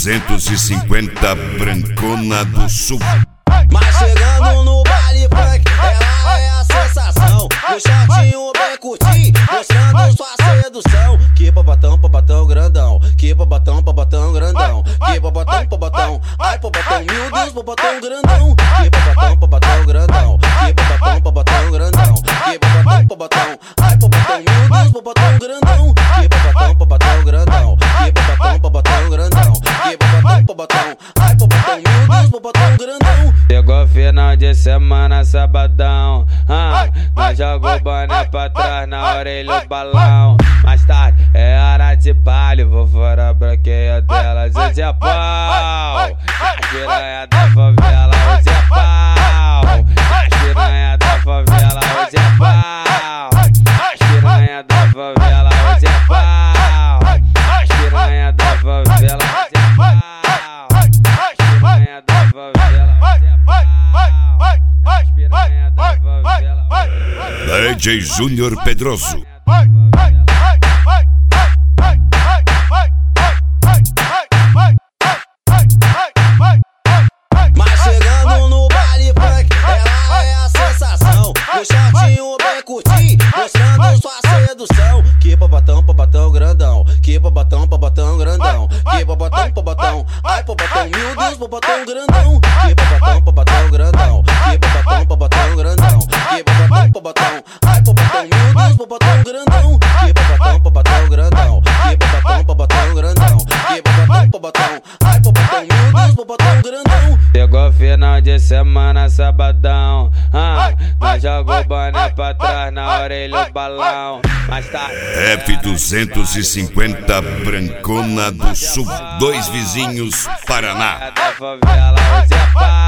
F250 Brancona do Sul. Mas chegando no baile funk, ela é a sensação. O shortinho bem curtinho, mostrando sua sedução. Que babatão grandão, que babatão grandão, que babatão, ai babatão, meu Deus, babatão grandão. Que babatão grandão, que babatão grandão, que babatão, ai babatão, meu Deus, babatão grandão. Que babatão grandão, que babatão grandão, que babatão, ai babatão, meu Deus, babatão grandão. Chegou final de semana, sabadão, nós joga o boné pra trás, na orelha o balão. Mais tarde é hora de baile, vou fora a branqueia delas, hoje é pau. As piranha da favela, hoje é pau. As piranha da favela, hoje é pau. As piranha da favela, hoje é pau. As piranha da favela, hoje é pau. As piranha da favela, hoje é pau. As piranha da favela. DJ Júnior Pedroso. Mas chegando no baile funk, ela é a sensação. O shortinho bem curtinho, mostrando sua sedução. Que babatão grandão, que babatão grandão, que babatão, ai babatão, meu Deus, babatão grandão. Que babatão grandão, que babatão grandão, que babatão, ai babatão, meu Deus, babatão grandão. Que babatão grandão, que babatão grandão, que babatão, ai babatão, meu Deus, babatão grandão. Chegou final de semana, sabadão, nós joga o boné pra trás, na orelha o balão. Mais tarde F250 Brancona do Sul. Dois vizinhos, Paraná. Da favela, hoje é pau.